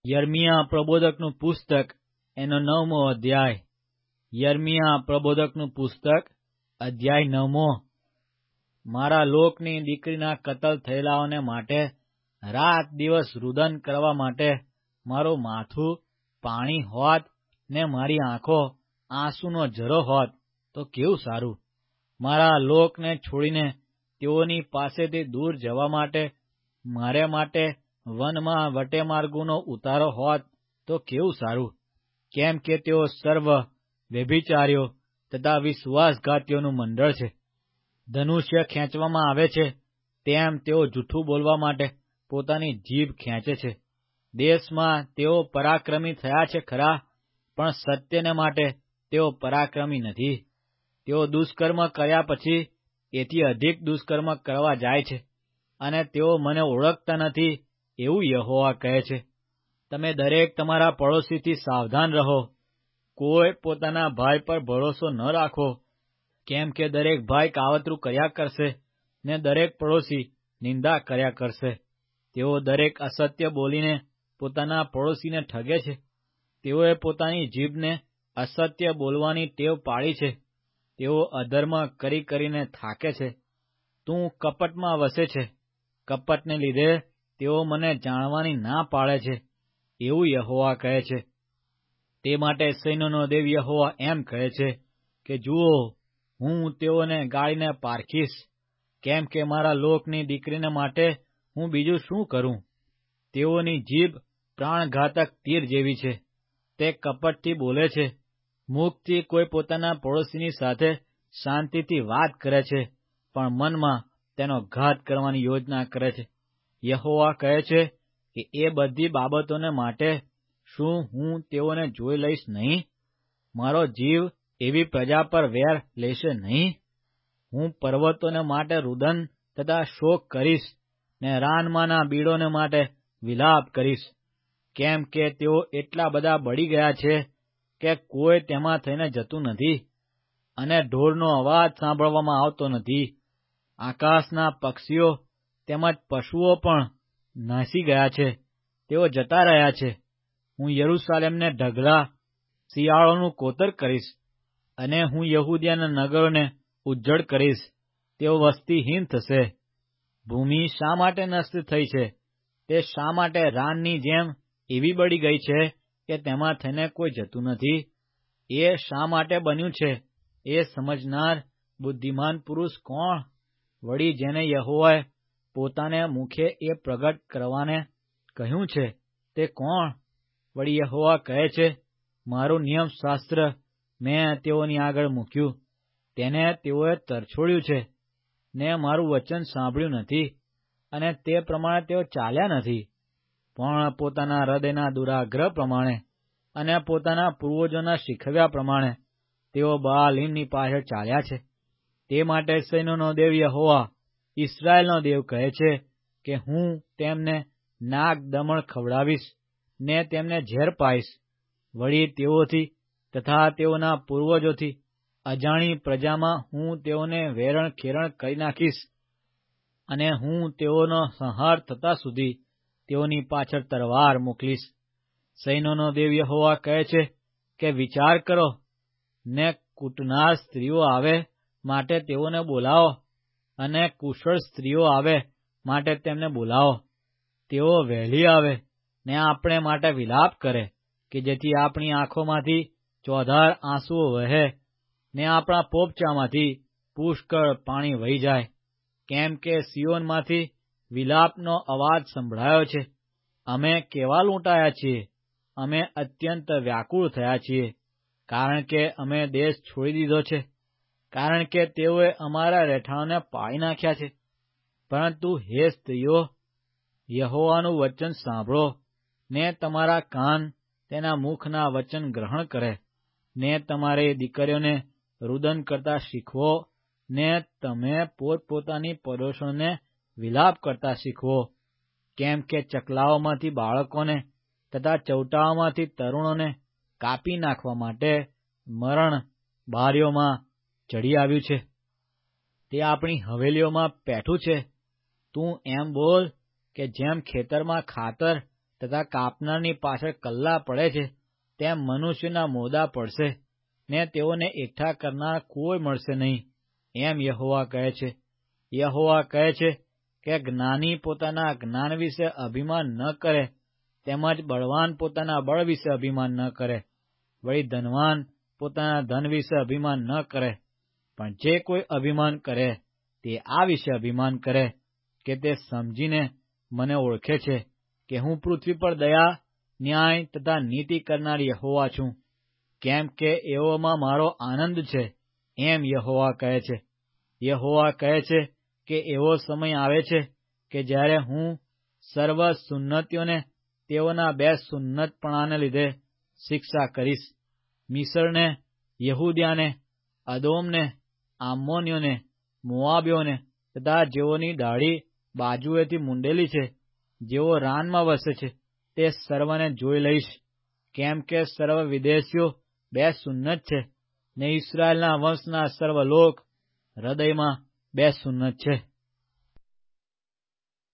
યર્મિયા પ્રબોધકનું પુસ્તક એનો 9મો અધ્યાય. યર્મિયા પ્રબોધકનું પુસ્તક અધ્યાય 9મો. મારા લોકની દીકરીના કતલ થયેલાઓને માટે રાત દિવસ રુદન કરવા માટે મારું માથું પાણી હોત ને મારી આંખો આંસુનો ઝરો હોત તો કેવું સારું. મારા લોકને છોડીને તેઓની પાસેથી દૂર જવા માટે મારે માટે વનમાં વટેમાર્ગુનો ઉતારો હોત તો કેવું સારું. કેમ કે તેઓ સર્વ વ્યભિચારીઓ તથા વિશ્વાસઘાતીઓનું મંડળ છે. ધનુષ્ય ખેંચવામાં આવે છે તેમ તેઓ જૂઠું બોલવા માટે પોતાની જીભ ખેંચે છે. દેશમાં તેઓ પરાક્રમી થયા છે ખરા, પણ સત્યને માટે તેઓ પરાક્રમી નથી. તેઓ દુષ્કર્મ કર્યા પછી એથી અધિક દુષ્કર્મ કરવા જાય છે, અને તેઓ મને ઓળખતા નથી એવું યહોવા કહે છે. તમે દરેક તમારા પડોશીથી સાવધાન રહો. કોઈ પોતાના ભાઈ પર ભરોસો ન રાખો, કેમ કે દરેક ભાઈ કાવતરું કર્યા કરશે ને દરેક પડોશી નિંદા કર્યા કરશે. તેઓ દરેક અસત્ય બોલીને પોતાના પડોશીને ઠગે છે. તેઓએ પોતાની જીભને અસત્ય બોલવાની ટેવ પાડી છે. તેઓ અધર્મ કરી કરીને થાકે છે. તું કપટમાં વસે છે. કપટને લીધે તેઓ મને જાણવાની ના પાડે છે એવું યહોવા કહે છે. તે માટે સૈન્યોનો દેવ યહોવા એમ કહે છે કે જુઓ, હું તેઓને ગાળીને પારખીશ. કેમ કે મારા લોકની દીકરીને માટે હું બીજું શું કરું. તેઓની જીભ પ્રાણઘાતક તીર જેવી છે. તે કપટથી બોલે છે. મુખથી કોઈ પોતાના પડોશીની સાથે શાંતિથી વાત કરે છે, પણ મનમાં તેનો ઘાત કરવાની યોજના કરે છે. યહોવા કહે છે કે એ બધી બાબતોને માટે શું હું તેઓને જોઈ લઈશ નહીં? મારો જીવ એવી પ્રજા પર વેર લેશે નહીં? હું પર્વતોને માટે રુદન તથા શોક કરીશ, ને રાનમાંના બીડોને માટે વિલાપ કરીશ. કેમ કે તેઓ એટલા બધા બળી ગયા છે કે કોઈ તેમાં થઈને જતું નથી, અને ઢોરનો અવાજ સાંભળવામાં આવતો નથી. આકાશના પક્ષીઓ તેમજ પશુઓ પણ નાસી ગયા છે. તેઓ જતા રહ્યા છે. હું યરૂશાલેમને ઢગલા શિયાળોનું કોતર કરીશ, અને હું યહૂદિયાના નગરોને ઉજ્જડ કરીશ. તેઓ વસ્તીહીન થશે. ભૂમિ શા માટે નષ્ટ થઈ છે? તે શા માટે રાનની જેમ એવી બળી ગઈ છે કે તેમાં થઈને કોઈ જતું નથી? એ શા માટે બન્યું છે એ સમજનાર બુદ્ધિમાન પુરુષ કોણ? વળી જેને યહોવાએ પોતાને મુખે એ પ્રગટ કરવાને કહ્યું છે તે કોણ? વળી યહોવા કહે છે, મારું નિયમશાસ્ત્ર મેં તેઓની આગળ મૂક્યું. તેને તેઓએ તરછોડ્યું છે, ને મારું વચન સાંભળ્યું નથી, અને તે પ્રમાણે તેઓ ચાલ્યા નથી. પણ પોતાના હૃદયના દુરાગ્રહ પ્રમાણે અને પોતાના પૂર્વજોના શીખવ્યા પ્રમાણે તેઓ બાલીમની પાછળ ચાલ્યા છે. તે માટે સૈન્યોનો દેવ યહોવા, ઇસ્રાયેલનો દેવ કહે છે કે હું તેમને નાગ દમણ ખવડાવીશ, ને તેમને ઝેર પાઈશ. વળી તેઓથી તથા તેઓના પૂર્વજોથી અજાણી પ્રજામાં હું તેઓને વેરણ ખેરણ કરી નાખીશ, અને હું તેઓનો સંહાર થતા સુધી તેઓની પાછળ તલવાર મોકલીશ. સૈન્યોનો દેવ યહોવા કહે છે કે વિચાર કરો, ને કૂટનાર સ્ત્રીઓ આવે માટે તેઓને બોલાવો, અને કુશળ સ્ત્રીઓ આવે માટે તેમને બોલાવો. તેઓ વહેલી આવે ને આપણે માટે વિલાપ કરે, કે જેથી આપણી આંખોમાંથી ચોધાર આંસુઓ વહે, ને આપણા પોપચામાંથી પુષ્કળ પાણી વહી જાય. કેમ કે સિયોનમાંથી વિલાપનો અવાજ સંભળાયો છે. અમે કેવા લૂંટાયા છીએ! અમે અત્યંત વ્યાકુળ થયા છીએ, કારણ કે અમે દેશ છોડી દીધો છે, કારણ કે તેઓએ અમારા રહેઠાણોને પાડી નાખ્યા છે. પરંતુ હે સ્ત્રીઓ, યહોવાનું વચન સાંભળો, ને તમારા કાન તેના મુખના વચન ગ્રહણ કરે. ને તમારી દીકરીઓને રુદન કરતા શીખવો, ને તમે પોતપોતાની પડોશોને વિલાપ કરતા શીખવો. કેમ કે ચકલાઓમાંથી બાળકોને તથા ચૌટાઓમાંથી તરુણોને કાપી નાખવા માટે મરણ બારીઓમાં ચડી આવ્યું છે. તે આપણી હવેલીઓમાં પેઠું છે. તું એમ બોલ કે જેમ ખેતરમાં ખાતર તથા કાપનારની પાછળ કલ્લા પડે છે, તેમ મનુષ્યના મોદા પડશે, ને તેઓને એકઠા કરનાર કોઈ મળશે નહીં, એમ યહોવા કહે છે. યહોવા કહે છે કે જ્ઞાની પોતાના જ્ઞાન વિશે અભિમાન ન કરે, તેમજ બળવાન પોતાના બળ વિશે અભિમાન ન કરે, વળી ધનવાન પોતાના ધન વિશે અભિમાન ન કરે. પણ જે કોઈ અભિમાન કરે તે આ વિશે અભિમાન કરે કે તે સમજીને મને ઓળખે છે કે હું પૃથ્વી પર દયા, ન્યાય તથા નીતિ કરનાર યહોવા છું, કેમ કે એઓમાં મારો આનંદ છે, એમ યહોવા કહે છે. યહોવા કહે છે કે એવો સમય આવે છે કે જ્યારે હું સર્વ સુન્નતીઓને તેઓના બે સુન્નતપણાને લીધે શિક્ષા કરીશ. મિસ્રને, યહૂદયાને, અદોમને, આમ્મોનીઓને, મોઆબ્યોને તથા જેઓની દાઢી બાજુએથી મૂંડેલી છે, જેઓ રાનમાં વસે છે, તે સર્વને જોઈ લઈશ, કેમ કે સર્વ વિદેશીઓ બે સુન્નત છે, ને ઇસ્રાયેલના વંશના સર્વ લોક હૃદયમાં બે સુન્નત છે.